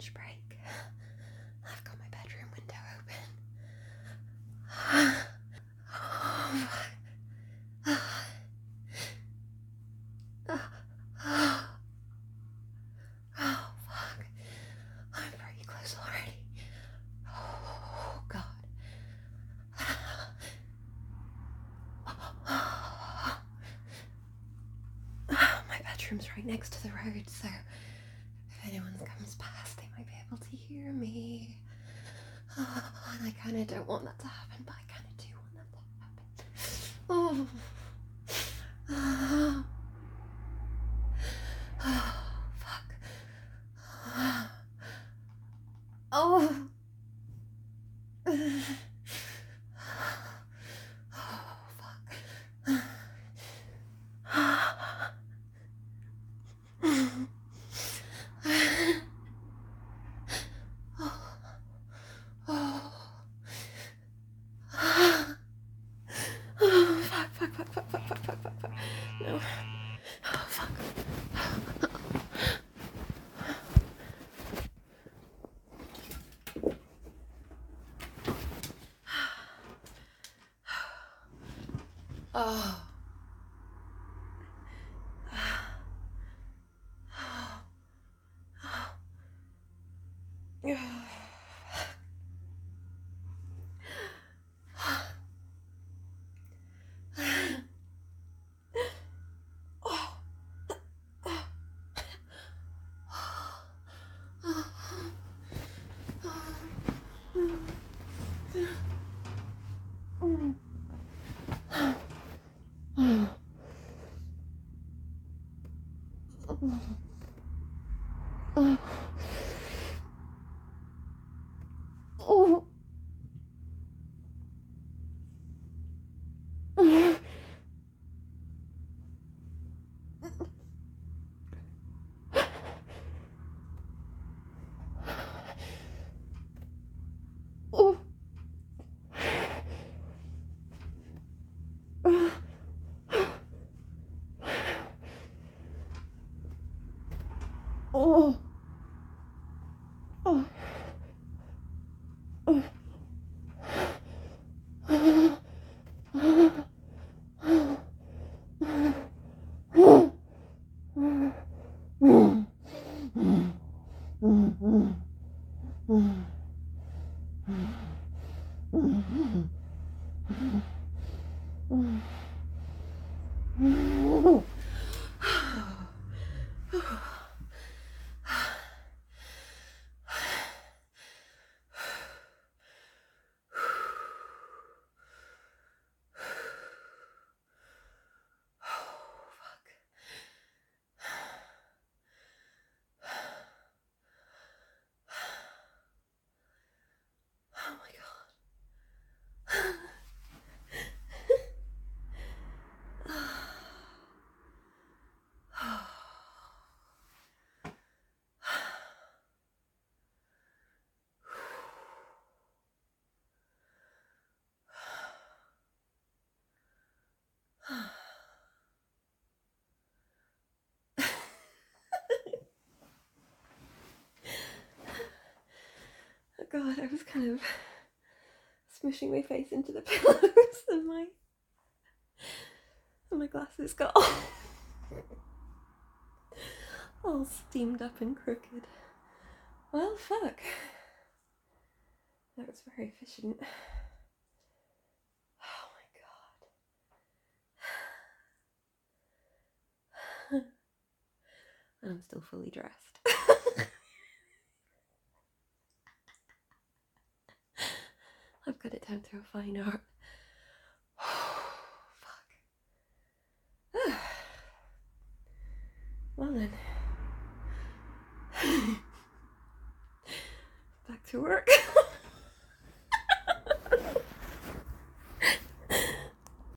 lunch break. I've got my bedroom window open. Oh, fuck. I'm pretty close already. Oh, God. My bedroom's right next to the road, so if anyone comes past, they might be able to hear me. And I kind of don't want that to happen, but I kind of do want that to happen. Oh, fuck. Oh. Oh, fuck. Fuck. No. Oh, fuck. Oh. Oh my God. Oh God, I was kind of smushing my face into the pillows and my glasses got all steamed up and crooked. Well, fuck. That was very efficient. Oh my God. And I'm still fully dressed. I've got it down to a fine art. Oh, fuck. Well then. Back to work.